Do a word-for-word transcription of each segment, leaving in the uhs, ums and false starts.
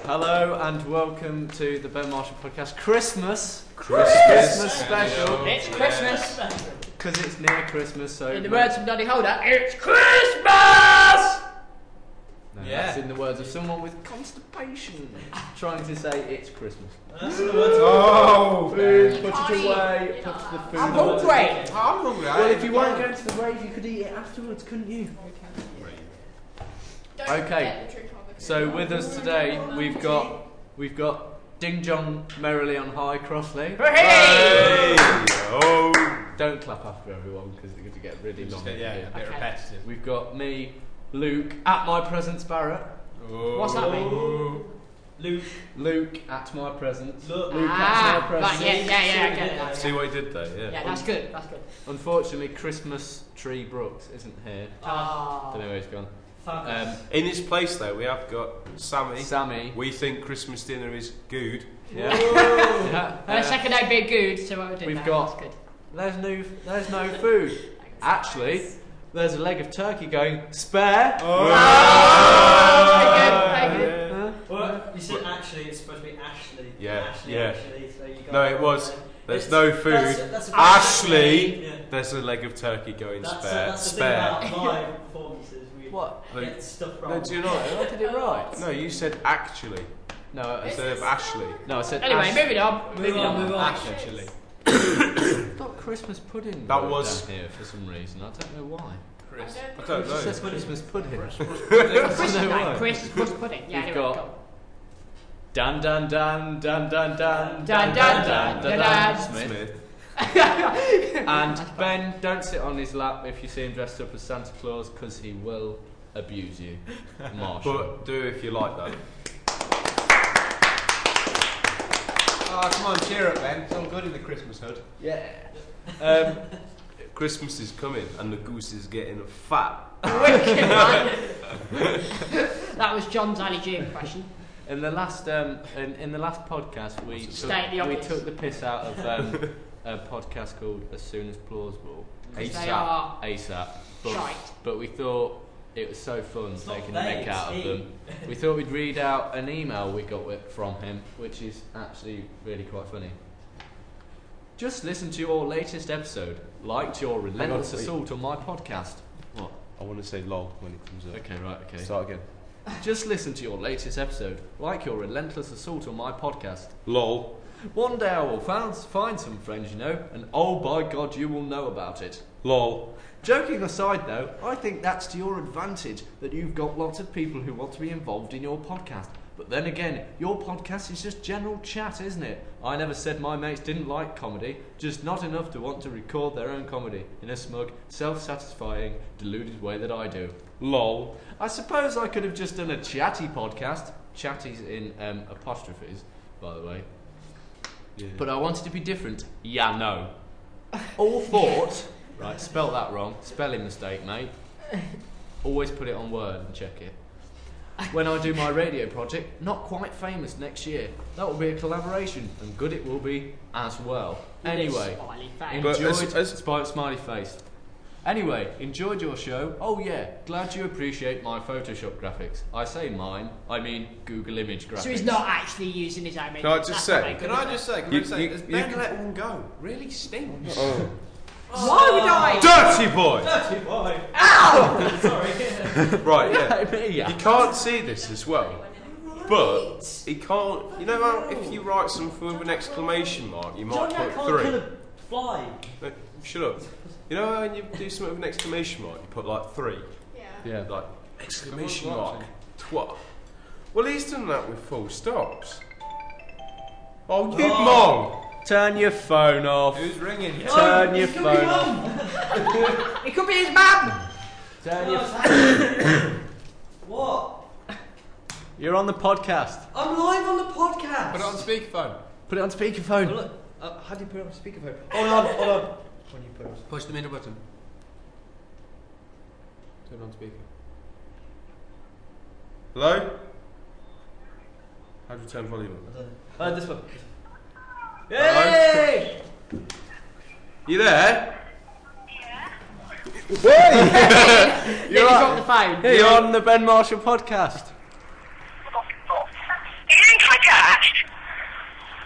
Hello and welcome to the Ben Marshall Podcast Christmas Christmas, Christmas special. It's Christmas because it's near Christmas. So in the words of Daddy Holder, it's Christmas. No, yeah. That's in the words of someone with constipation trying to say it's Christmas. That's in the words of oh, food, food. put it away, put the food. I'm hungry. I'm hungry. Well, if you weren't going to the rave, you could eat it afterwards, couldn't you? Okay. So with us today, we've got we've got Ding Jong merrily on high Crossley. Hey! Oh! Don't clap after everyone because it's going to get really long. Get, yeah, a bit okay. repetitive. We've got me, Luke at my presence Barrett. Oh. What's that mean? Luke. Luke at my presence. Look. Luke Ah, at my presence. right, yeah, yeah, yeah, I get it. I get See it. what he did there, yeah. Yeah, that's good. That's good. Unfortunately, Christmas Tree Brooks isn't here. Oh. Don't know where he's gone. Um, In his place, though, we have got Sammy. Sammy. We think Christmas dinner is good. Yeah. yeah. Uh, second I'd be good, so I would do We've that. got- That's good. There's no, there's no food. Actually, there's a leg of turkey going spare. Oh. Very good, very good. Huh? Well, you said actually, it's supposed to be Ashley. Yeah, Ashley, yeah. Actually, so you got No, it it was. wrong. There's It's- no food. That's a, that's a Ashley, Yeah. there's a leg of turkey going That's, spare. a, that's the spare. thing about live performances. We What? get stuff wrong. No, do you not? I did it right. No, you said actually No, I instead of Ashley. no, I said. Anyway, Ash- moving on. Move Moving on, on. move on. Actually. I've got Christmas pudding. That wrote was- down here for some reason. I don't know why. Chris. I It don't just says know. Christmas pudding. Christmas No, why? night, Christmas pudding. Yeah, We've anyway, got- go. Dan dan dan dan dan dan Dan, dan, dan, dan, dan. Smith. Smith. And Ben, don't sit on his lap if you see him dressed up as Santa Claus because he will abuse you. Marshall. But do if you like that. Oh, come on, cheer up, Ben. It's all good in the Christmas hood. Yeah. Um, Christmas is coming and the goose is getting fat. Wicked, man. That was John's Ali G impression. in the last um, in, in the last podcast, we took, State the we obvious. took the piss out of um, a podcast called As Soon as Plausible. Because they ASAP. are ASAP. But, shite. but we thought it was so fun It's not taking the they, mick out of it's them. We thought we'd read out an email we got with, from him, which is actually really quite funny. Just listen to your latest episode. Liked your relentless wait. assault on my podcast. What? I want to say lol when it comes up. Okay, right, okay. Start again. Just listen to your latest episode. Like your relentless assault on my podcast. Lol. One day I will found, find some friends, you know, and oh by God, you will know about it. Lol. Joking aside though, I think that's to your advantage that you've got lots of people who want to be involved in your podcast. But then again, your podcast is just general chat, isn't it? I never said my mates didn't like comedy, just not enough to want to record their own comedy in a smug, self-satisfying, deluded way that I do. Lol. I suppose I could have just done a chatty podcast. Chatties in um, apostrophes, by the way. Yeah. But I wanted to be different. Yeah, no. All thought... Right, spelt that wrong. Spelling mistake, mate. Always put it on Word and check it. When I do my radio project, Not Quite Famous, next year, that will be a collaboration, and good it will be as well. Anyway, Smiley face. But enjoyed... as- as- Spi- smiley face. Anyway, enjoyed your show. Oh yeah, glad you appreciate my Photoshop graphics. I say mine, I mean Google image graphics. So he's not actually using his own. Can I just That's say- not very Can good, I is just say, can You- I just say, you- does you Ben can- let one go? Really stinks. Oh. it? Why would I? Dirty boy! Dirty boy. Ow! Sorry. Right, yeah. me, yeah. You can't see this as well. But he can't. You know how if you write something with an exclamation mark, you might Johnny, I put can't three. kill a fly. No, shut up. You know how when you do something with an exclamation mark, you put like three, Yeah. like exclamation Come on, mark, twat. Well, he's done that with full stops. Oh, you Oh. mong! Turn your phone off. Who's ringing? Turn Oh, your it could phone be off. mum. It could be his mum. Turn your. What? You're on the podcast. I'm live on the podcast. Put it on speakerphone. Put it on Oh, speakerphone. look. Uh, how do you put it on speakerphone? Hold on, hold on. When you put it on Push the middle button. Turn on speaker. Hello? How do you turn volume up? Uh, this one. Hello? Hey! You there? Hey! You're You're on on, the phone. you're on the Ben Marshall podcast.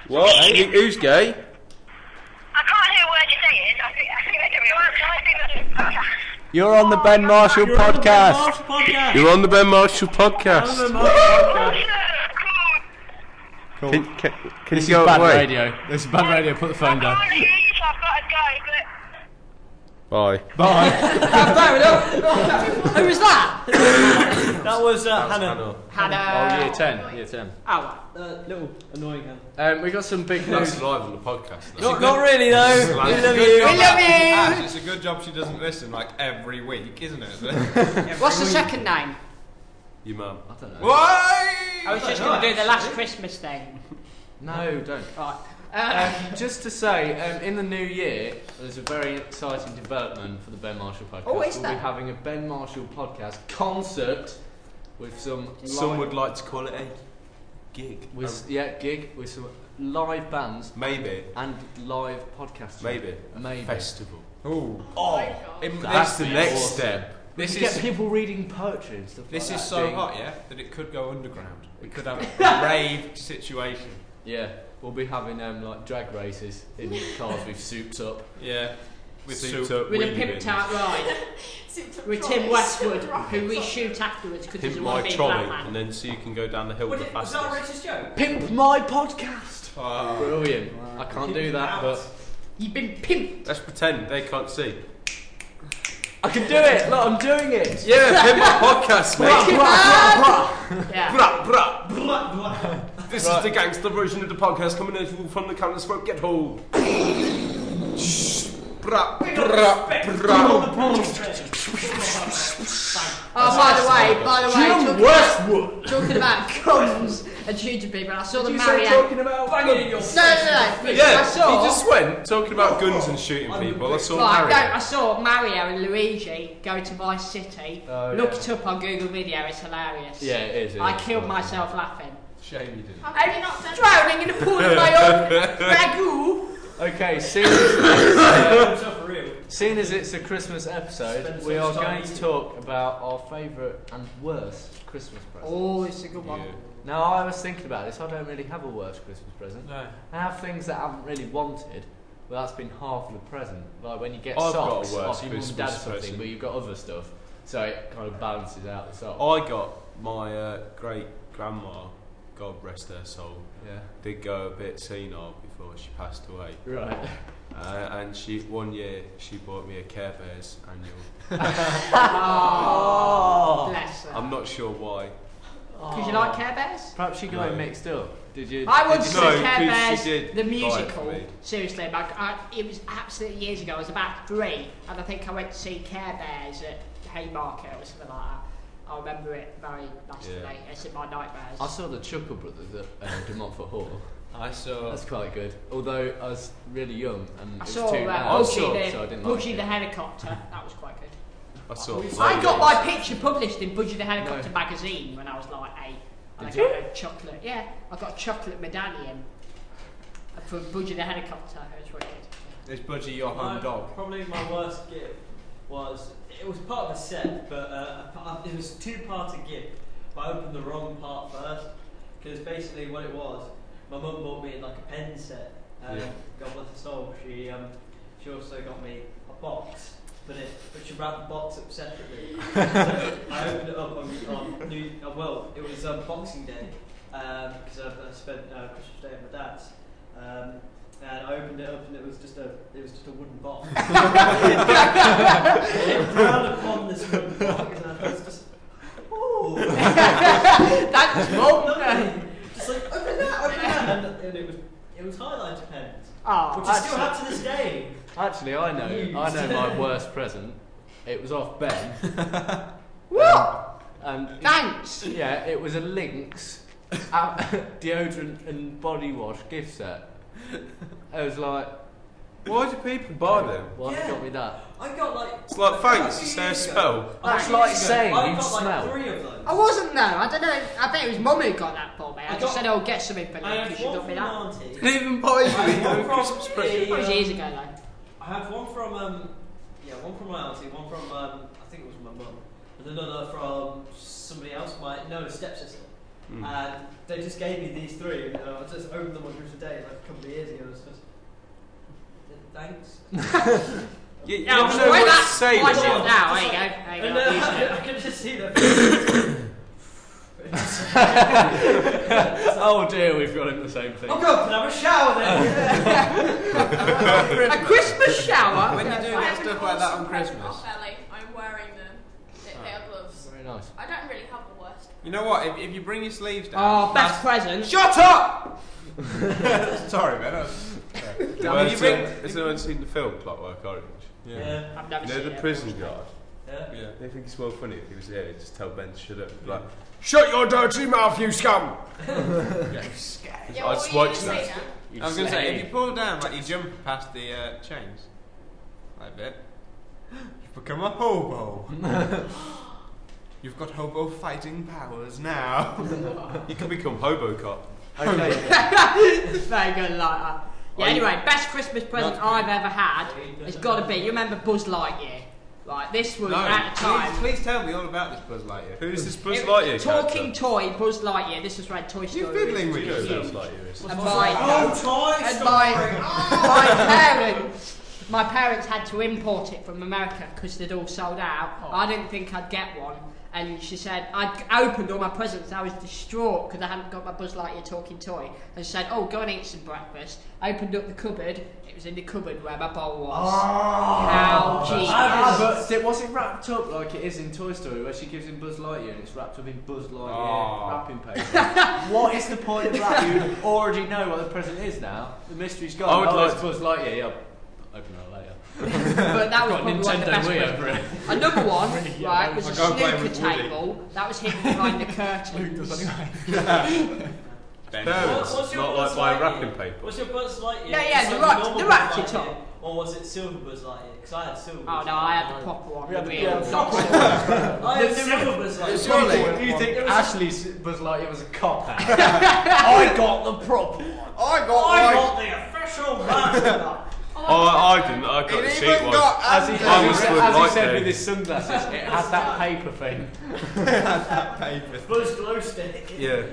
What? Who- Who's gay? I can't hear what you're saying. I think I think I can be honest. You're on the Ben Marshall podcast. Marshall podcast. You're on the Ben Marshall podcast. On the Marshall podcast. Cool. Can, can, can This you is go bad away? radio. This is bad radio. Put the phone I down. can't hear you, so I've got to go, but... Bye. Bye. Fair enough. Who was that? That was uh, Hannah. Hannah. Hannah. Oh, year ten. Year ten. Oh, Uh, little annoying Hannah. Um, we got some big That's news. live on the podcast. Not, not really though. We love you. we love you. Ash, it's a good job she doesn't listen like every week, isn't it? What's the second name? Your mum. I don't know. Why? I was just going to do the last Christmas thing. No, don't. Right. Uh, Um, just to say, um, in the new year, there's a very exciting development for the Ben Marshall podcast. Oh, is we'll there? be having a Ben Marshall podcast concert with some Some live, would like to call it a gig. with yeah gig with some live bands Maybe. and live podcasting. Maybe. Maybe. Festival. Ooh. Oh, That's the next awesome. step. This You get is people reading poetry and stuff. this like is that, so doing- hot, yeah, that it could go underground. We could have a rave situation. Yeah, we'll be having um, like drag races in cars with soups up. Yeah. With Souped soup. up with a wheelie pimped bins. out ride with Tim Westwood, who we shoot afterwards because Pimp he's a my one big trolley, black and man. then so you can go down the hill the Was that a fastest. racist joke? Pimp my podcast. Oh. Brilliant. I can't do that, but You've been pimped. Let's pretend they can't see. I can do it. Look, I'm doing it. Yeah, pimp my podcast, mate. Yeah. Brah, brah, brah, brah. This is the gangster version of the podcast coming in from the Counter Smoke Get Hold. Brah, brah, brah. Oh, by the way, by the way, Tim talking, Westwood. talking about guns and shooting people, I saw the You say Marianne. talking about Bang it in your No, no, no. no. Yeah, I saw. he just went talking about guns and shooting people. I saw Right, no, Harry. I saw Mario and Luigi go to Vice City. Oh, Look yeah. it up on Google Video, it's hilarious. Yeah, it is. it I is. killed myself laughing. Shame you didn't. Only not drowning in a pool of my own ragu. Okay, seeing as, it's, uh, Himself for real. seeing as it's a Christmas episode, Spend we some are time going to eating. talk about our favourite and worst Christmas presents. Oh, it's a good one. Yeah. Now, I was thinking about this. I don't really have a worst Christmas present. No. I have things that I haven't really wanted. Well, that's been half of the present. Like when you get I've got a socks worst off your mum and dad or Christmas something, present. but you've got other stuff, so it kind of balances out the sock. I got my uh, great grandma, God rest her soul, Yeah. did go a bit senile before she passed away. Right. Uh, and she one year she bought me a Care Bears annual. Oh, bless her. I'm not sure why. Because you like Care Bears? Perhaps you got No. it mixed up. Did you? I did once you- No, saw Care 'cause she Bears, did the buy it musical. for me. Seriously, like, I, it was absolutely years ago. I was about three, and I think I went to see Care Bears at Haymarket or something like that. I remember it very nicely. Yeah. It's in my nightmares. I saw the Chuckle Brothers at uh, De Montfort Hall. I saw. That's quite good. Although I was really young and I it was saw too uh, loud, Boogie so the, I didn't Boogie like the it. helicopter. That was quite good. I saw. I got my picture published in Budgie the Helicopter magazine when I was like eight. And Did I got a chocolate, yeah, I got a chocolate medallion from Budgie the Helicopter. It was really Is Budgie your home My- dog? Probably my worst gift was it was part of a set, but uh, a part, it was two part of gift. But I opened the wrong part first because basically what it was, my mum bought me like a pen set. Um, Yeah. God bless her soul. She um, she also got me a box, but it but she wrapped the box up separately. So I opened it up on, on New, uh, well, it was um, Boxing Day because I, I spent uh, Christmas Day at my dad's. Um, and I opened it up and it was just a it was just a wooden box. It fell upon this wooden box and I was just ooh. Thanks, Mum. Nothing. Just like open that, open that, and, and it was it was highlighter pens, Oh, which I still actually- have to this day. Actually, I know. Used. I know my worst present. It was off Ben. What? And Thanks. yeah, it was a Lynx uh, deodorant and body wash gift set. I was like, Why do people buy them? why have you Yeah. got me that? I got like It's like thanks. a You few say a years ago- spell. That's few like years ago, saying I you got smell. like three of those. I wasn't though. I don't know. I bet it was Mum who got that for me. I, I just got- said, "Oh, get something for I me," had because she one got me from that. Auntie. Didn't even buy I you had a one from Christmas present. It was a, years ago though. I had one from um, yeah, one from my auntie, one from um, I think it was my mum, and another from somebody else, my no stepsister. Mm. And they just gave me these three, and I just opened them on Christmas Day like a couple of years ago. It was just, thanks. You, you Yeah, never I'm know sure what to that's say my when shot you- now. There you go. There you And, go. uh, Use I, it. I can just see them. Oh dear, we've got him the same thing. Oh God, can I have a shower then? A Christmas shower. When you do I that have an stuff like that on awesome present Christmas. off Ellie. I'm wearing them. They, they are gloves. Very nice. I don't really have the worst. You know what? If, if you bring your sleeves down. Oh, best present. Shut up! Sorry, man. I was- Well, I mean, you has, bring. anyone- has anyone seen the film Clockwork Orange? Yeah. I've never You know seen the it. prison guard? Yeah. Yeah. I think it's more funny if he was there. He'd just tell Ben to shut up. Be like, shut your dirty mouth, you scum! Yeah, I what just were you watched gonna that. say now? I was going to say, if you pull down, like you jump past the uh, chains, like a bit, you've become a hobo. You've got hobo fighting powers now. You can become Hobocop. Okay. Very good, like that. Yeah, anyway, best Christmas present I've ever had has got to be, you remember Buzz Lightyear? Right, this was No, at a time. please, please tell me all about this Buzz Lightyear. Who's this Buzz It- Lightyear Talking character? toy Buzz Lightyear. This was when Toy Story. You fiddling was with You know who huge. Buzz Lightyear is. And my, Oh, Toy and Story. my, my parents, my parents had to import it from America because they'd all sold out. I didn't think I'd get one, and she said I opened all my presents. And I was distraught because I hadn't got my Buzz Lightyear talking toy. And she said, "Oh, go and eat some breakfast." I opened up the cupboard. It was in the cupboard where my bowl was. How genius! Ah, but did- was it wrapped up like it is in Toy Story, where she gives him Buzz Lightyear and it's wrapped up in Buzz Lightyear Oh. wrapping paper? What is the point of that? You already know what the present is now. The mystery's gone. I would oh, like it's to- Buzz Lightyear. Yeah, I'll open it later. But that was Got probably one of the Nintendo best Wii presents. over it. Another one, right, was a I'll go play snooker with Woody. table that was hidden behind the curtains. Ben. Parents, What's your not Buzz like buying Lightyear? wrapping paper. What's your Buzz Lightyear? Yeah, yeah, Just they like wrapped- normal they wrapped Buzz it up. Lightyear? Or was it Silver Buzz Lightyear? Because I had Silver Oh Buzz no, I had the proper one. We had the the- real yeah, dinosaur. I had Silver Buzz Lightyear. Surely. You think It was a- Ashley's Buzz Lightyear was a cop out? I got the proper one. I got I one. got the official version. Oh, I didn't. I got It the cheap even one. got As he, Andy. I as was he, Buzz as he said Lightyear. with his sunglasses, it had that paper thing. that paper. Buzz Glow Stick. Yeah.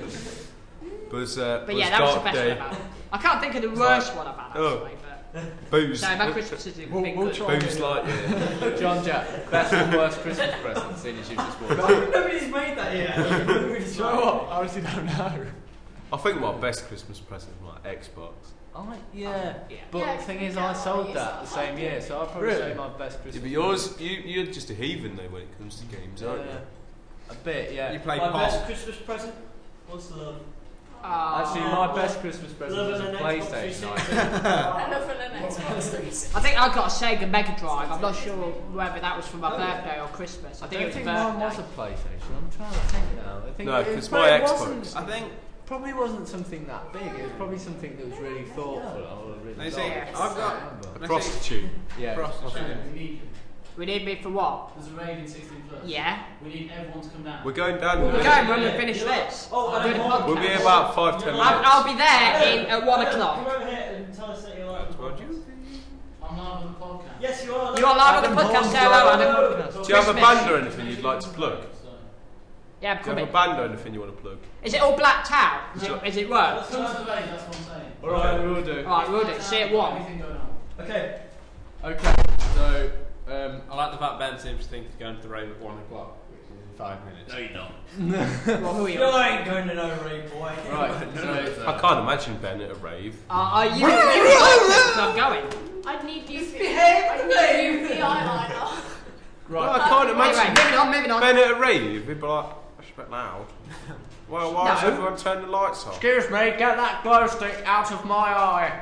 Buzz, uh, But Buzz yeah, that was the Dark best Day. one I've had. I can't think of the worst one I've had Oh. actually, but Booze. no, my Christmas has been We'll- been we'll good. try. Booze Lightyear. John Jack, best and worst Christmas present, seeing as you just walked. Nobody's made that yet. Nobody's Do you know what? I honestly don't know. I think my best Christmas present was my Xbox. I, yeah. Yeah. But Yeah, the thing is, yeah, I sold you that the sold same that. year, so I'd probably Really? say my best Christmas. Yeah, but yours, you, you're just a heathen though when it comes to games, present. aren't you? Yeah. A bit, yeah. You play My pop. best Christmas present was love. Uh, Actually, my best Christmas present Love was a and an Xbox PlayStation. three sixty. Enough of an Xbox three sixty. I think I got a Sega Mega Drive. I'm not sure whether that was for my birthday or Christmas. I I think it don't was think birthday. mine was a PlayStation. I'm trying to think now. I think No, it, 'cause it my probably Xbox- wasn't- I think probably wasn't something that big. It was probably something that was really thoughtful. Or really they thought. say Yeah. I've got Remember. when I say Prostitute. Yeah. prostitute. We need me for what? There's a raid in sixteen plus. Yeah. We need everyone to come down. We're going down. We're there. going when we finish this. Oh, I'm doing a and podcast. We'll be here about five, ten minutes. I'll, I'll be there in at one Come o'clock. over here and tell us that you're live on the Told podcast. you. I'm live on the podcast. Yes, you are. You are live on the Adam podcast. Hall's Say hello, live on the Adam. podcast. Do you have a Christmas. band or anything you'd like to plug? Yeah, I'm Do you coming. have a band or anything you want to plug? Is it all blacked out? Is it, is it work? That's what I'm saying. That's what I'm saying. Alright, we will do. Alright, we'll do it. See you at one. Anything going on? Okay. Okay, so um, I like the fact Ben seems to think he's going to the rave at one o'clock, which is in five minutes. no, you don't. Well, who are You you? ain't going to no rave, boy. Right, so I can't imagine Ben at a rave. Uh, are you? You because I'm going. I need you. Behave, I need you the eyeliner. Well, right. I can't Anyway, imagine moving on, moving on. Ben at a rave. He'd be like, that's a bit loud. Well, why does No. everyone turn the lights off? Excuse me, get that glow stick out of my eye.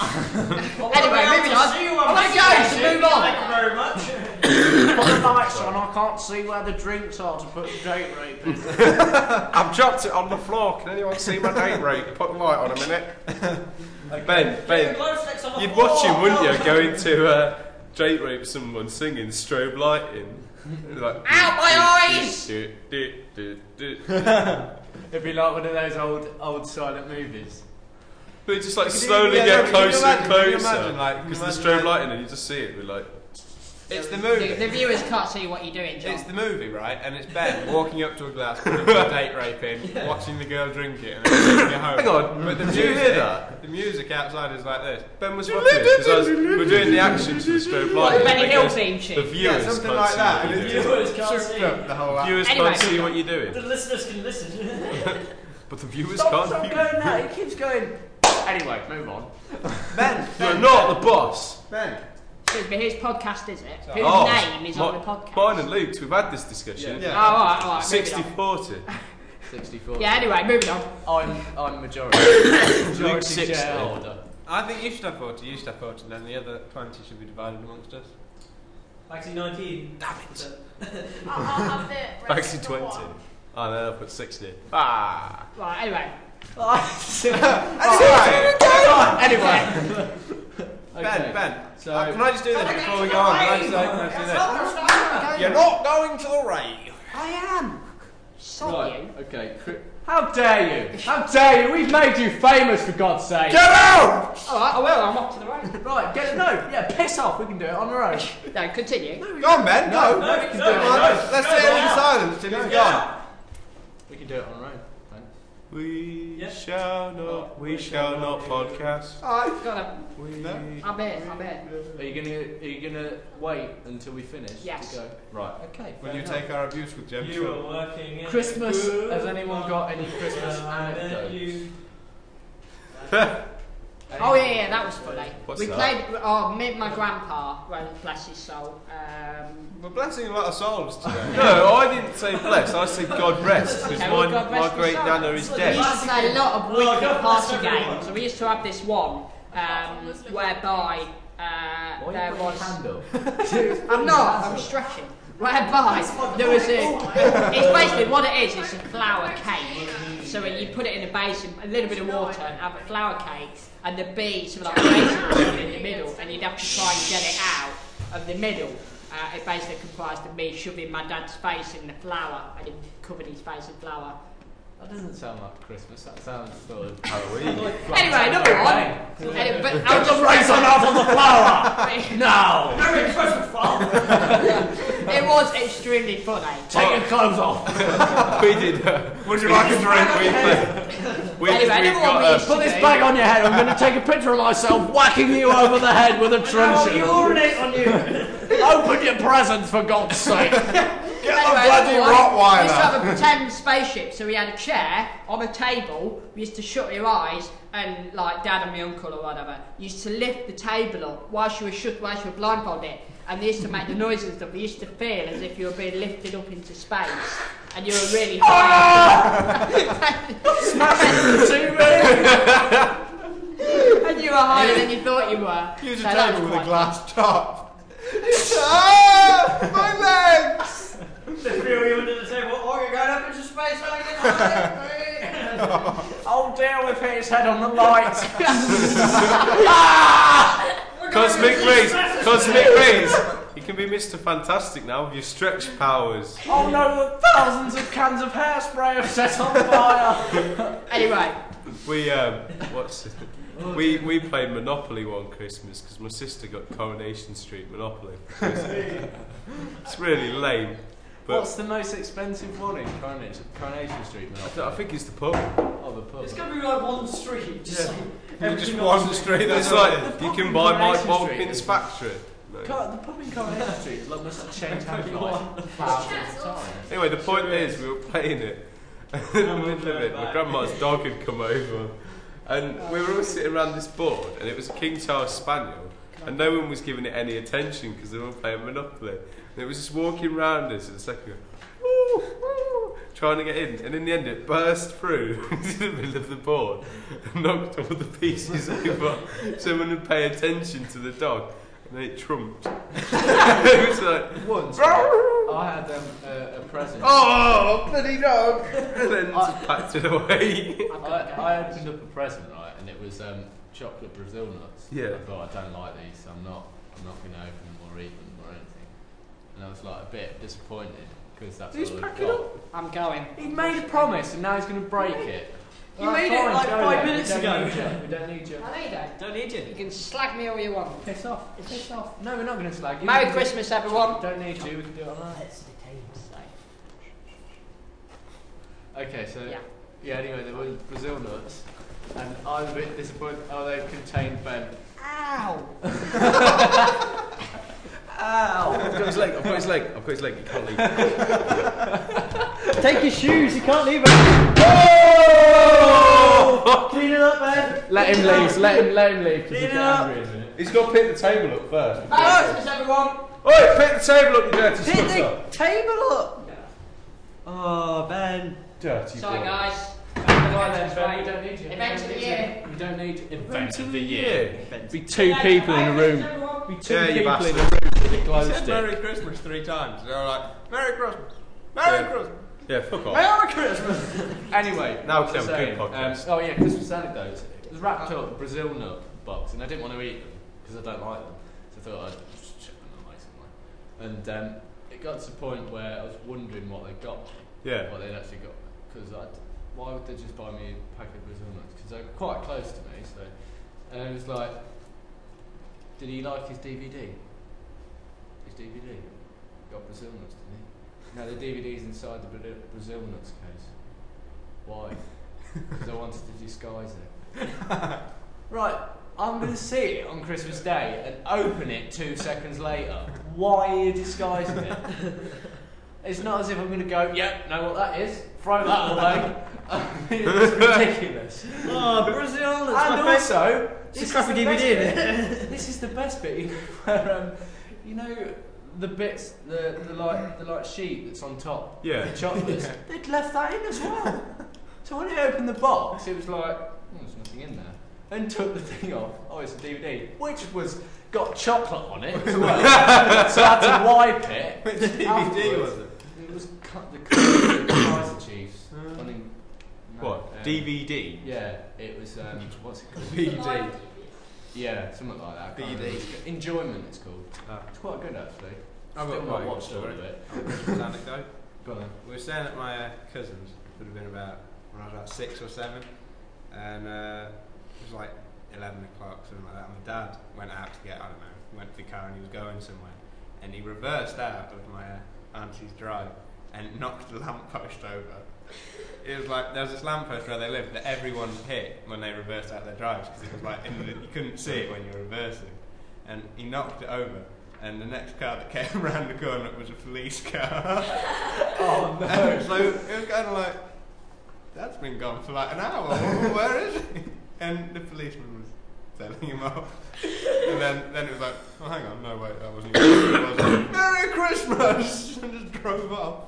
Anyway, moving on. I want to go, so move on. Thank you very much. Put the lights on, I can't see where the drinks are to put the date rape in. I've dropped it on the floor. Can anyone see my date rate? Put the light on a minute. Ben, Ben, you'd watch him, wouldn't you, going to uh, date rape someone singing strobe lighting. Like, Out my eyes! do, do, do, do, do. It'd be like one of those old old silent movies. But it just like Could you- slowly yeah, get no, can you closer imagine- and can you closer imagine, like, can because you the imagine, strobe like- lighting and you just see it. We're like, It's the movie. The, the viewers can't see what you're doing, John. It's the movie, right? And it's Ben walking up to a glass, putting a date rape in, Yeah. watching the girl drink it, and then taking it home. Hang on, But the did you music, hear that? the music outside is like this. Ben was watching because we're doing the action to the strobe What, light. the Benny Hill because theme The tune? viewers Yeah, something can't like see that, what and you're it's doing. Viewers can't see. The whole lot. Viewers Anyway. can't see what you're The doing, listeners can listen. but the viewers Stop, can't stop view. going now. It keeps going. Anyway, move on. Ben, You're not the boss. Ben. Excuse me, whose podcast is it? Whose Oh, name is mi- on the podcast? Mine and Luke's, we've had this discussion. Yeah. Oh, alright, alright. sixty moving forty. sixty-four. on. Yeah, anyway, moving on. I'm, I'm majority. majority Luke's sixty. shareholder. I think you should have forty, you should have forty, and then the other twenty should be divided amongst us. Actually, nineteen. Damn it. I'll, I'll have the rest Maxi for twenty. one. Oh, then I'll put sixty. Ah. Right, anyway. Anyway. Ben, Ben, So- uh, can I just do this before we go on? Can I just, can I just do this? You're not going to the rave. I am. Sod you. Right, okay. Cri- How dare you? How dare you? We've made you famous, for God's sake. Get out! Alright, I will, I'm off to the right. Right, get no, yeah, piss off. We can do it on our own. No, continue. Go on, Ben, go. No, we can no, do it. no, Let's no, sit go here in now. silence till he's gone. We can do it on our own. Thanks. We Yeah. shall not, we shall not podcast. Alright. Got him. We I'm in, I'm in. Are you gonna Are you gonna wait until we finish? Yes. To go? Right. Okay. Will fair you enough. take our abuse with Jem? You Sure. were working in Christmas? the good Has anyone got any Christmas I met anecdotes? you. Oh yeah, yeah, that was funny. What's we that? played. Oh, me and my grandpa, well, bless his soul. Um, We're blessing a lot of souls today. No, I didn't say bless, I said God rest, because Okay, well, my, God my rest great his soul. nana is we dead. used to play a lot of Oh, wicked God party bless everyone. games. So we used to have this one um, whereby uh, Why there you put your was. hand up? I'm not. I'm stretching. Whereby there was a. It's basically what it is. It's a flour cake. So you put it in a basin, a little bit of water, and have a flour cake, and the beads of like basin in the middle, and you'd have to try and get it out of the middle. Uh, it basically comprised of me shoving my dad's face in the flour, and he covered his face in flour. That doesn't sound like Christmas. That sounds sort of Halloween. Anyway, number one. Anyway, but I was just race on half on the flour. No. Merry Christmas, Father. It was extremely funny. Take your clothes off. We did. Uh, would you like a drink? We, we, Anyway, we've number got one we uh, used to Put this do- bag on your head. I'm going to take a picture of myself whacking you over the head with a I'll truncheon. urinate on you. Open your presents, for God's sake. Get Anyway, the bloody number one, We used to have Rottweiler. a pretend spaceship, so we had a chair on a table. We used to shut your eyes, and like Dad and my uncle or whatever used to lift the table up whilst you were shut, whilst you were blindfolded, and they used to make the noises and stuff. You used to feel as if you were being lifted up into space, and you were really high. Smashing the T V. And you were higher than you thought you were. Use a So that table was with a quite glass top. Ah, my legs! The three of you under the table. Oh, you're going up into space when I get high. Oh dear, we've hit his head on the light. Cosmic rays, cosmic rays. You can be Mister Fantastic now with your stretch powers. Oh no, thousands of cans of hairspray have set on fire. Anyway, We um, what's it? We we played Monopoly one Christmas because my sister got Coronation Street Monopoly. It's really lame, but What's the most expensive one in Coronation, Coronation Street? I, Monopoly? th- I think it's the pub. Oh, the pub. It's going to be like one street. Just like You just everything one on straight. It's That's like The you pub can in buy Mike Coronation Balkin's Street. factory. No. Co- the pub in Coronation Street like, must have changed hands like thousands of times. Anyway, the point is, we were playing it. In the middle of it, my grandma's dog had come over, and we were all sitting around this board, and it was a King Charles Spaniel, and no one was giving it any attention because they were all playing Monopoly. And it was just walking round us, and a second, woo, woo, trying to get in, and in the end, it burst through into the middle of the board and knocked all the pieces over. So no one would pay attention to the dog, and then it trumped. It was like, Once, I had um, a, a present. Oh, bloody dog! and then just packed it away. I, I opened up a present, right, and it was um, chocolate Brazil nuts. Yeah. I thought, I don't like these, so I'm not, I'm not going to open them or eat them or anything. And I was like a bit disappointed because that's Who's all I've packing got. up? I'm going. He made a promise, and now he's going to break it. You made it like five minutes we don't ago. Need you. We don't need you. I know you don't. Don't need You you. can slag me all you want. Piss off. Piss off. No, we're not going to slag you. Merry We Christmas, everyone. Don't need you. We can do it online. Let's detain today. Okay, so Yeah. yeah. Anyway, there were Brazil nuts, and I was a bit disappointed. Oh, they contained Ben. Ow! I've got his leg. I've got his leg. I've got his leg. You can't leave. Take your shoes, you can't leave it. Oh! Clean it up, man. Let him leave. Let him. Let him leave. 'cause Clean he'll it get up. angry in a minute. He's got to pick the table up first. Merry Christmas, everyone. Oi, pick the table up, you dirty Pick smutter. the table up. Oh, Ben. Dirty Sorry, boy. guys. Right then, Ben, we don't need you. Event of the year. We don't need Event of the year. Be two people in a room. Be two Yeah, you people in a bastard. room with a He glow said stick. Merry Christmas three times. They were like, Merry Christmas. Merry Yeah. Christmas. Yeah, fuck off. Merry Christmas. Anyway, Now what we was can I have a good saying? podcast. Um, oh yeah, Christmas anecdotes. It was wrapped up Brazil nut box, and I didn't want to eat them because I don't like them. So I thought I'd just check them away somewhere. And um, it got to the point where I was wondering what they got. Yeah. What they'd actually got. Because why would they just buy me a packet of Brazil nuts? Because they're quite close to me. So, and it was like, did he like his D V D? His D V D got Brazil nuts, didn't he? No, the D V D's inside the Bra- Brazil nuts case. Why? Because I wanted to disguise it. Right, I'm going to see it on Christmas Day and open it two seconds later. Why are you disguising it? It's not as if I'm going to go, yep, know what that is, throw that away. I mean, it's ridiculous. Oh, Brazil. That's And my also, favourite. this It's is a crappy the D V best D, isn't bit. it? This is the best bit, you know, where um, you know the bits, the the like the like sheet that's on top, Yeah. the chocolates. They'd left that in as well. So when I opened the box, it was like, oh, there's nothing in there. Then took the thing off. Oh, it's a D V D, which was got chocolate on it as well. So I had to wipe it. Which D V D afterwards. was it? It was cu- the Kaiser Chiefs. Running, no, What? um, D V D? Yeah, it was. Um, what's it called? B D. Yeah, something like that. I can't B D. remember. Enjoyment, it's called. Ah. It's quite good actually. I've Still got not quite a good watched all story. of it. Christmas anecdote. Go on then. We were staying at my uh, cousin's. Would have been about when I was about six or seven, and uh, it was like eleven o'clock, something like that. My dad went out to get, I don't know, went to the car and he was going somewhere, and he reversed out of my uh, auntie's drive and knocked the lamppost over. It was like there was this lamppost where they lived that everyone hit when they reversed out their drives because it was like in the, you couldn't see it when you were reversing, and he knocked it over. And the next car that came around the corner was a police car. Oh no! So it was kind of like, Dad's been gone for like an hour. Where is he? And the policeman was telling him off. And then, then it was like, oh, hang on, no, wait, that wasn't you. It was like, Merry Christmas! And just drove off.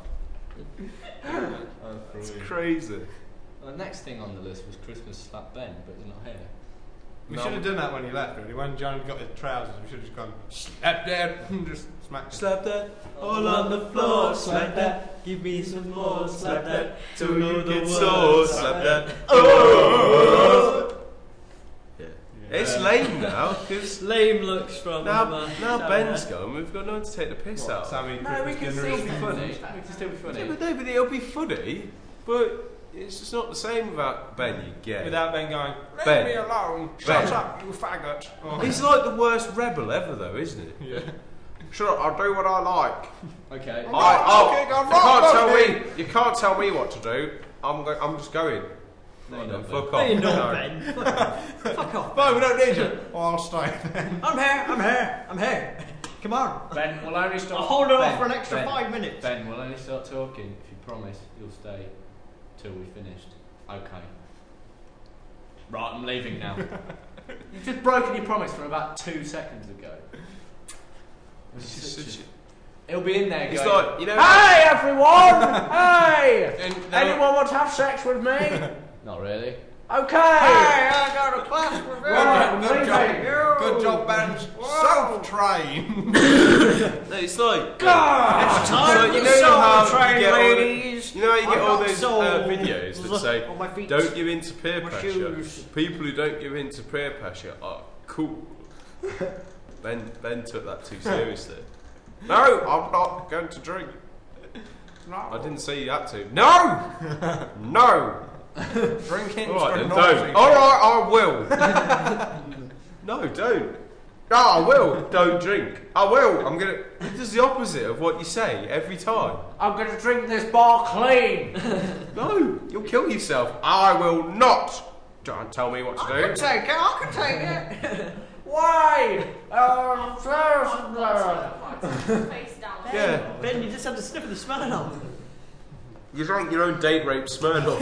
It's crazy. The next thing on the list was Christmas slap Ben, but he's not here. We No. should have done that when he left, really. When John got his trousers, we should have just gone, slap there, and just smacked him. Slap that. All on the floor, slap that. Give me some more, slap that. Till Know you the get words, sore, slap that. Oh! Yeah. It's lame now, because Lame looks from now, uh, now down Ben's there. gone, we've got no one to take the piss What, out. Sammy No, we Christmas can dinner still is be funny. We can still be Yeah, funny. but no, but it'll be funny, but it's just not the same without Ben, you get. Without Ben going, leave Ben. me alone, Ben. shut up, you faggot. Oh. He's like the worst rebel ever, though, isn't it? Yeah. Shut up! I'll do what I like. Okay. I'm I, not oh, talking, I'm you not can't tell talking. me. You can't tell me what to do. I'm. Go, I'm just going. No, Right you're then, not, fuck No, off. you're not, No. Ben. Fuck off. Fuck off. Fine, we don't need you. Oh, I'll stay then. I'm here, I'm here, I'm here. Come on. Ben, we'll only I'll start. hold it Ben, off for an extra Ben, five minutes. Ben, we'll only start talking if you promise you'll stay till we finished. Okay. Right, I'm leaving now. You've just broken your promise from about two seconds ago. It's just such a- It'll be in there It's going, like, you know. hey everyone! Hey! And they were- Anyone want to have sex with me? Not really. Okay! Hey, I got a class with you. Right, Good leaving. job, good job, Ben. Self-trained. No, it's like. God, It's time like, you to know soul how you train, get all the- ladies. You know how you get I've all got those uh, soles videos that say, on my feet. don't give in to peer My pressure. shoes. People who don't give in to peer pressure are cool. Ben, Ben took that too seriously. No, I'm not going to drink. No. I didn't say you had to. No! No! Drinking. All right, then, naughty don't. thing. All right, I will. No, don't. No, I will. Don't drink. I will. I'm gonna. This is the opposite of what you say every time. I'm going to drink this bar clean. No, you'll kill yourself. I will not. Don't tell me what to do. Take it, I can take it. Why? Oh, Face down. Yeah, Ben, you just had to sniff of the Smirnoff. you drank your own date rape Smirnoff.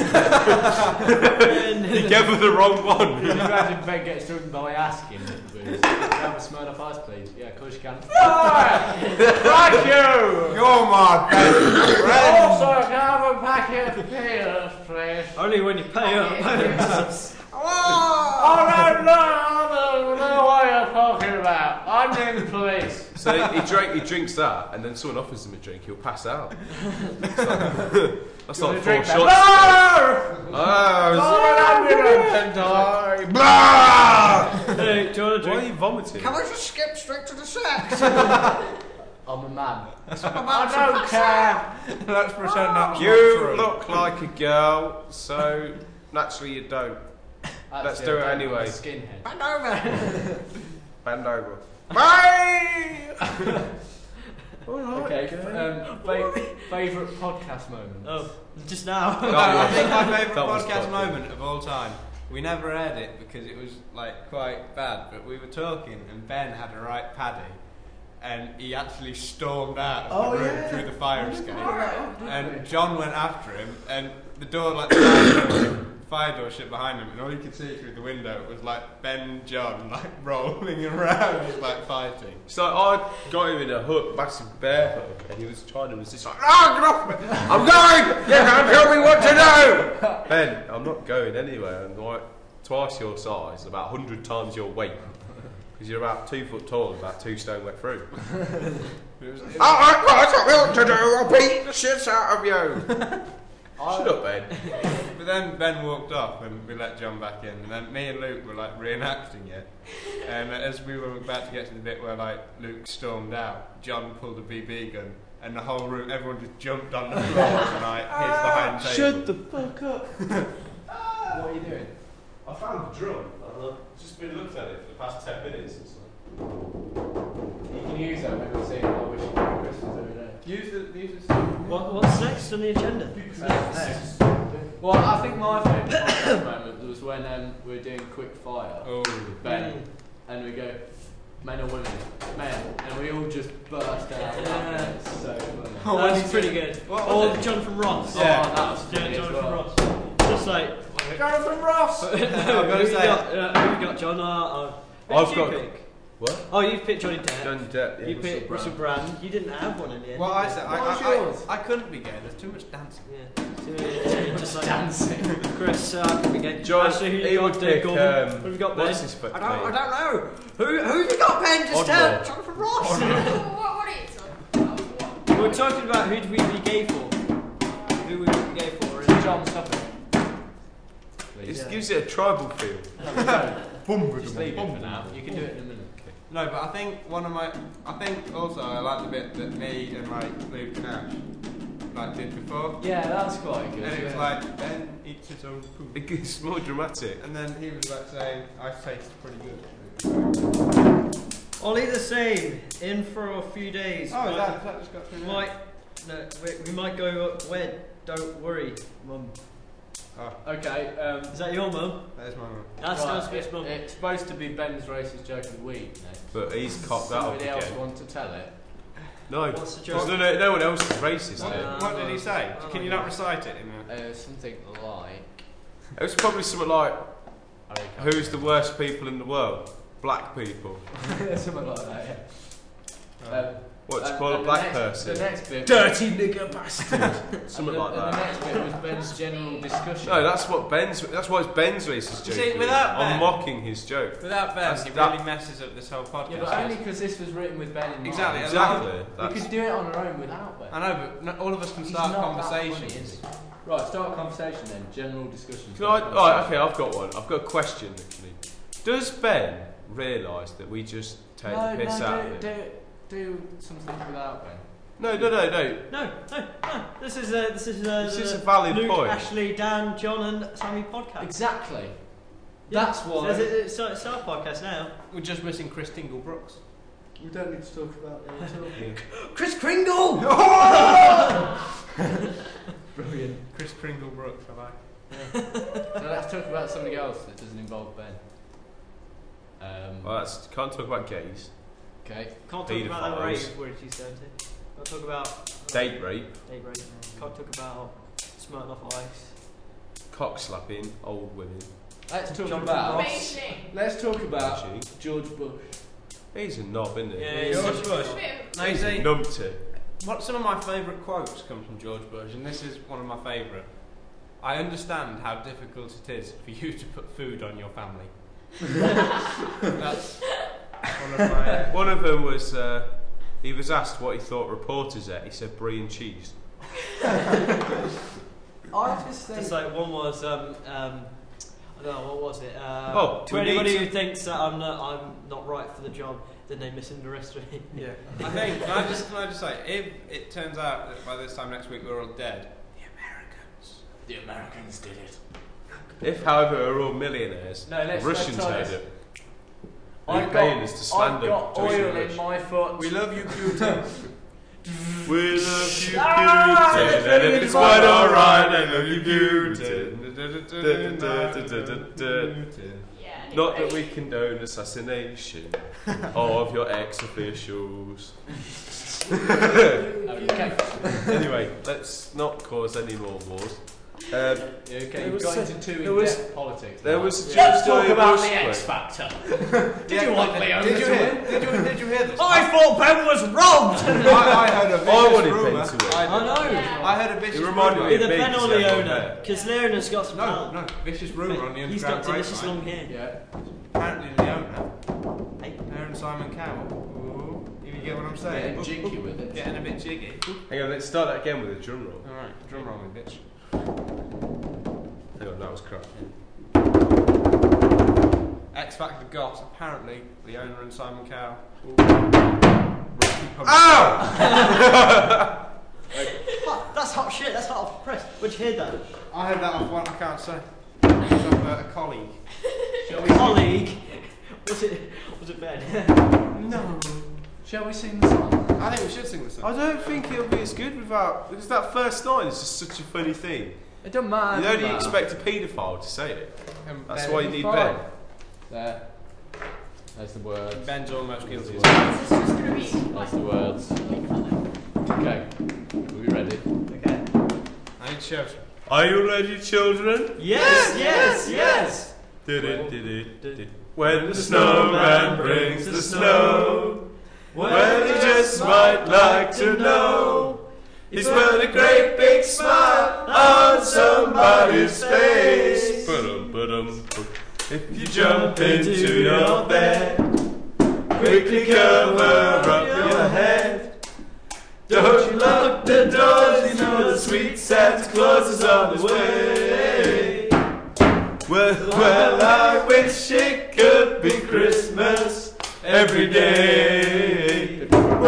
You gave her the wrong one. Can you imagine Ben gets drunk by asking at the booze? Can I have a Smirnoff Ice, please? Yeah, of course you can. Thank you! You're my best friend. Also, can I have a packet of peanuts, please? Only when you pay up. I don't know, I don't know what you're talking about. I'm in the police. So he, he, drink, he drinks that, and then someone offers him a drink, he'll pass out. It's like, that's like four drink shots. that? No! Oh, Call an ambulance and die. blah! Hey, do you want a Why are drink? you vomiting? Can I just skip straight to the sex? I'm a man. I don't care. Let's pretend that's You not true. look like a girl, so naturally you don't. Let's do it Actually, I'm anyway. a Skinhead. Bend over. Bend over. Bye! Okay, um, fa- favourite podcast moment? Oh, just now. No, I think my favourite That was podcast quite moment of all time. We never aired it because it was like quite bad, but we were talking and Ben had a right paddy and he actually stormed out of the room through the fire escape. And John went after him and the door, like the fire door, fire door shut behind him, and all you could see through the window was like Ben and John like rolling around like fighting. So I got him in a hook, massive bear hook, and he was trying to resist. Like, ah, get off me! I'm going! You can't tell me what to do! Ben, I'm not going anywhere. I'm like twice your size, about a hundred times your weight, because you're about two foot tall and about two stone wet through. It was, it was, Oh, I tell me what to do. I'll beat the shit out of you. Shut up, Ben. But then Ben walked off and we let John back in, and then me and Luke were like reenacting it. And as we were about to get to the bit where like Luke stormed out, John pulled a B B gun, and the whole room, everyone just jumped on the floor and like hid behind the table. Shut the fuck up. What are you doing? I found the drum. I've just been looking at it for the past ten minutes. It's like... You can use that when we're saying, I wish you Merry Christmas every day. Use the use the What, what's next on the agenda? Well, I think my favourite podcast moment was when um, we were doing quick fire Oh. with Ben, and we go, men or women? Men, and we all just burst out. Yeah. It's so funny. Oh, That what was did pretty you- good. what Or was it? Jonathan Ross. Yeah. Oh, that was Yeah, funny as Jonathan well. Ross. Just like, Jonathan Ross! I've got who to you say, got, uh, who you got, John? Uh, uh, who I've did you got- pick? What? Oh, you picked Johnny Depp. Johnny Depp, yeah. You picked Russell Brand. You didn't have one in the end. well, I did you? said What was I, I, yours? I, I couldn't be gay. There's too much dancing. Yeah. So, just like Dancing. Chris, uh, can we get John, Ashley, who he you would got? pick, Dave Gordon. um, Who have you got, Ben? what's his foot? I don't, I don't know. Who, who you got, Ben? Just tell. Oddball. Jonathan Ross. what, what are you talking about? We're talking about who do we be gay for? Who would we be gay for? And John, stop it. It Please. gives it a tribal feel. Just leave it for now. You can do it in a minute. No, but I think one of my, I think also I like the bit that me and like Luke and Ash like did before, Yeah, that's quite good. and it was yeah. like Ben eats his own poo, It's more dramatic. and then he was like saying, "I taste pretty good." Ollie the same. In for a few days. Oh, might, that, that just got through. now. might no, we, we might go up wed. Don't worry, Mum. Oh, Okay, um, Is that your mum? there's my mum. That's right, that's his it- mum. It's supposed to be Ben's racist joke of the week next. But he's cocked that up Somebody else again. want to tell it? No, What's the because joke? no, no, no one else is racist What, here. Uh, what did he say? oh, Can you yeah. not recite it in a? Uh, something like... It was probably something like, I can't who's the worst people in the world? Black people. remember. Something like that, yeah. Um, What's and- called a and the black next- person? The next bit... Dirty nigger bastard. and Something the, like and the that. next bit was Ben's general discussion. No, that's what Ben's. That's why it's Ben's racist joke. See, without I'm Ben- mocking his joke. Without Ben, That's it that- really messes up this whole podcast. Yeah, but only because this was written with Ben in mind. Exactly, Exactly. We That's, could do it on our own without Ben. I know, but no, all of us can He's start not that funny, conversations. is he? Right, start a conversation then. General discussion. Can I? Right, okay, I've got one. I've got a question. Actually, does Ben realise that we just take no, the piss no, out do, of him? do, do something without Ben. No, no, no, no. No, no, no. This is a this is a, This the is a valid Luke, point. Ashley, Dan, John, and Sammy podcast. Exactly. Yeah. That's why. So it's, it's, it's our podcast now. We're just missing Chris Tingle Brooks. We don't need to talk about it at all. Chris Kringle. Brilliant. Chris Kringle Brooks, I like. So let's talk about something else that doesn't involve Ben. Um, Well, that's, can't talk about gays. okay. Can't talk about that Paedophiles. rape where she's going to. Can't talk about Date rape, date rape. Can't talk about Smirnoff Ice. cock slapping old women. Let's talk John about. Ross. Amazing. Let's talk about Actually. George Bush. He's a knob, isn't he? Yeah, George he's- Bush. Bit No, He's see, a numpty. what some of my favourite quotes come from George Bush, and this is one of my favourite. I understand how difficult it is for you to put food on your family. That's one of my. One of them was, uh, he was asked what he thought reporters ate. He said brie and cheese. I just think. Just like one was, um, um, I don't know, what was it? Uh, Oh, to we anybody need who to- thinks that I'm not, I'm not right for the job, then they misunderstood me. Yeah, I think. Can I just can I just say, if it turns out that by this time next week we're all dead, the Americans, The Americans did it. If, however, we're all millionaires, No, let's- Russians let's try made this. it. I've They're paying got, us to slander I've got Joyce oil and in Rush. my foot. we love you, Putin. We love you, Ah, Putin, that's and it's quite alright, I love you, Putin. Yeah. Not that anyway. we condone assassination of your ex-officials. Okay. Anyway, let's not cause any more wars. Um, Okay, There you've was got a- into too there was- in-depth politics. there now. was a Let's Tuesday talk about Bush the X quote. Factor. Did you want Leona Did you to hear? win? Did you did you hear this? I thought Ben was robbed! I, I heard a I vicious wanted rumour. Ben to win. I, I know. Yeah. I heard a vicious It reminded rumour. me Either of me, Ben or 'cause he had long Leona, hair. because Leona's got some No, talent. no, vicious rumour on the He's got Underground delicious grapevine. long hair. Yeah. Apparently Leona, Hey. her and Simon Cowell. Ooh, you get what I'm Getting saying? jinky with it. Getting a bit jiggy. Hang on, let's start that again with a drum roll. Alright, drum roll me, bitch. Hang on, that was crap. X Factor got apparently Leona and Simon Cowell. Ow! Hot- That's hot shit, that's hot off the press. Where'd you hear that? I heard that off one, I can't say. From uh, a colleague. Colleague. Was it, was it Ben? No. Shall we sing the song? I think we should sing this I song. don't think it'll be as good without, because that first line is just such a funny thing. It doesn't matter. You only doesn't matter. expect a paedophile to say it. Um, That's Ben- why you need Fine. Ben. There. There's the words. Ben's almost There's guilty. the as well. words. This is just gonna be That's the words. Okay. Are we ready? Okay. I need to show it. Are you ready, children? Yes, yes, yes! Did it, did it, did it. When the snowman brings the snow, well, you just might like to know, he's put a great big smile on somebody's face. Ba-dum, ba-dum, ba. If you jump into your bed, quickly cover up your head. Don't you lock the doors, you know the sweet Santa Claus is on his way. Well, well, I wish it could be Christmas every day.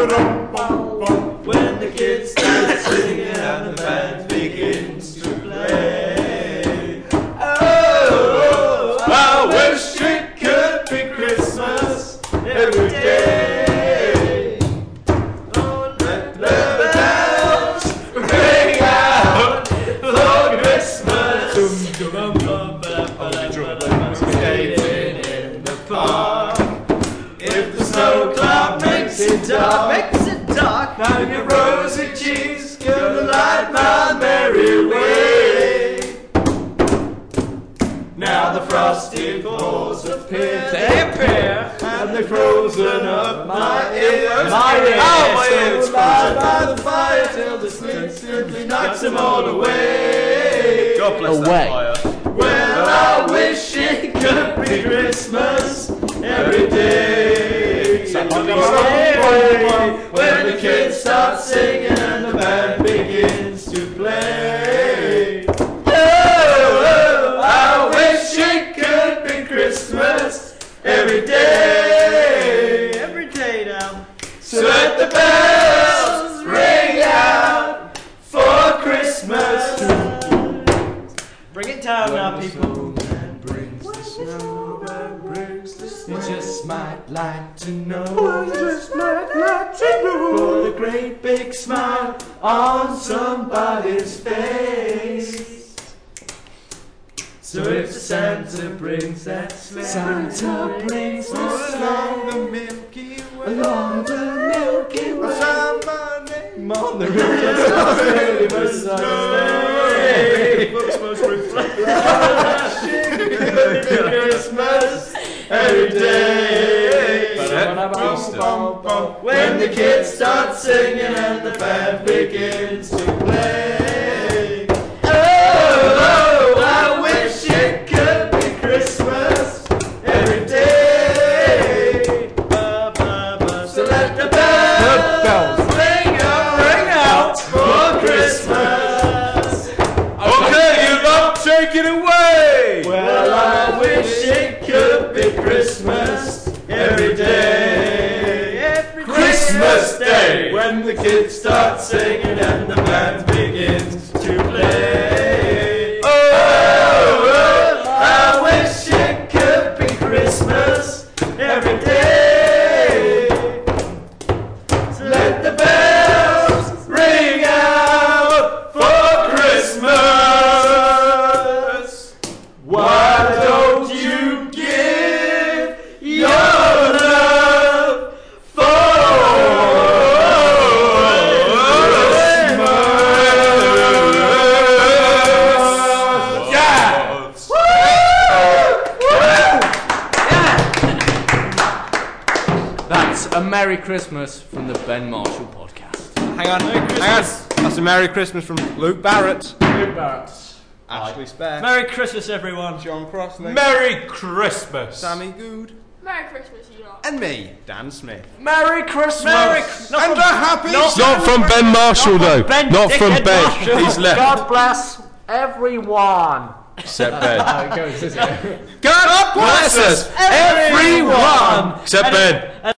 When the kids start singing and the band begins to play. Oh, I wish it could be Christmas every day. Oh, let the bells ring out for Christmas. Skating in the park. If the snow cloud makes it dark, makes it dark, hang your rosy cheeks, gonna light my merry way. Now the frosty balls appear, they appear, and they've frozen up my ears. My ears, oh, my ears, so lie by the fire till the sleep simply knocks them all away. God bless Away. that fire. Well, I wish it could be Christmas every day. When the kids start singing and the band begins to play. Oh, I wish it could be Christmas every day. Every day now. So let the bells ring like to know. I just might like to know. For the great big smile on somebody's face. So if Santa brings that sleigh, Santa brings the sleigh the Milky Way, along the Milky Way. sign my name On the river, Christmas every day. When the kids start singing and the band begins to play. Oh, I wish it could be Christmas every day. So let the bells ring out, ring out for Christmas. Okay, you lot, take it away! Well, I wish it could be Christmas every day. Every Christmas Day, when the kids start singing and the band begins to play. Oh, oh, I wish it could be Christmas every day. So let the bells ring out for Christmas. Why don't you give your love for Christmas? Yeah! That's a Merry Christmas from the Ben Marshall podcast. Hang on, hang on. That's a Merry Christmas from Luke Barrett, Luke Barrett. Ashley Spare, Merry Christmas, everyone. John Crossley, Merry Christmas! Sammy Good, Merry Christmas, you lot. and me, Dan Smith. Merry Christmas! Merry And a happy Not from Ben Marshall, though. Ben Not from Dickhead Ben. Marshall. He's left. God bless everyone. Except Ben. How it goes, isn't it? God bless us, everyone! Except Ben.